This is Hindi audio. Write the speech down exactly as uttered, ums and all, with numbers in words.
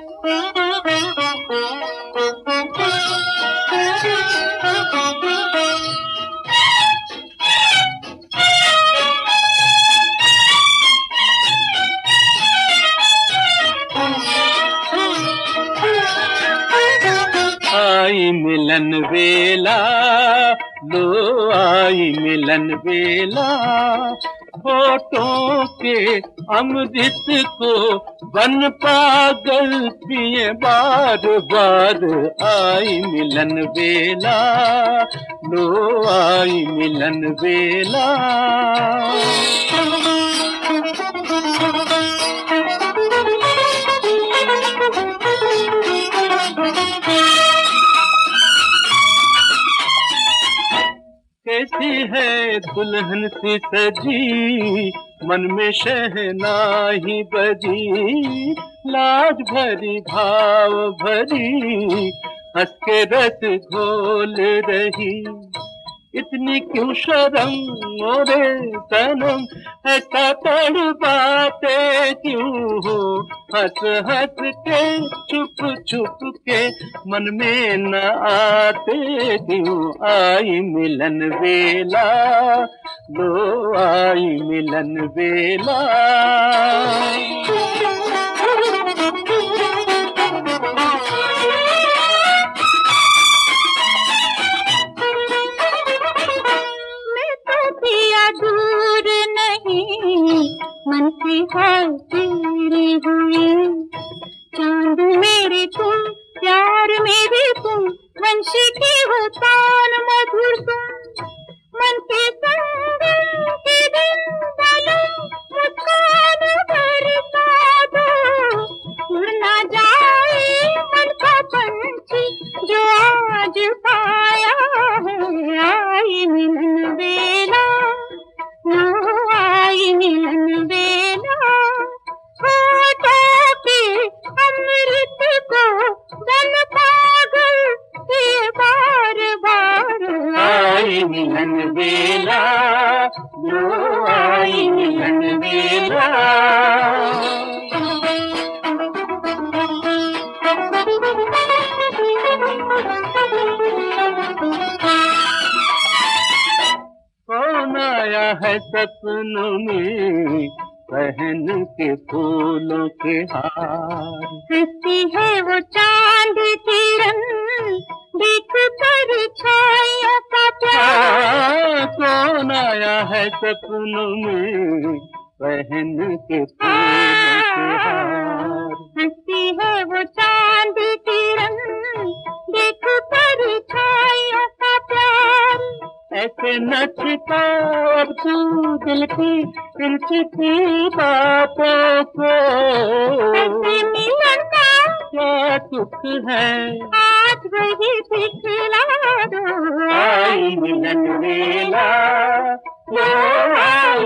आई मिलन वेला, लो आई मिलन वेला, होठों के अमृत को बन पागल पिए बार बार। आई मिलन वेला, लो आई मिलन वेला। कैसी है दुल्हन सी सजी, मन में शहनाई बजी, लाज भरी भाव भरी, हंस के रस घोल रही। इतनी क्यों शर्म मोरे सनम, ऐसा तड़पाते क्यों हो, हंस हंस के छुप छुप के मन में न आते क्यों। आई मिलन वेला, लो आई मिलन वेला। दूर नहीं मन की हाल तेरी हुई, चांद मेरे तुम प्यार मेरे तुम, वंशी की हो तान मधुर तुम। मन के संग के दिन डालो, मुस्कान बरसा दो, उड़ ना जाए मन का पंछी जो आज पाया है। आई मिलन वेला, आई मिलन वेला, होठों के अमृत को बन पागल के बार बार। आई मिलन वेला, लो आई मिलन वेला। कौन आया है सपनों में पहन के फूलों के हार, हंसती है वो चांद किरण, देख कर छाया का प्यार। कौन आया है सपनों में पहन के फूलों के हार, हंसती है वो चांद किरण, देख कर छाया का प्यार। ऐसे नचता अब तू दिल की इन चिट्ठी बातों को, ऐसे मिलन का क्या सुख है आज वही दिखला दो। आई मिलन वेला, लो आई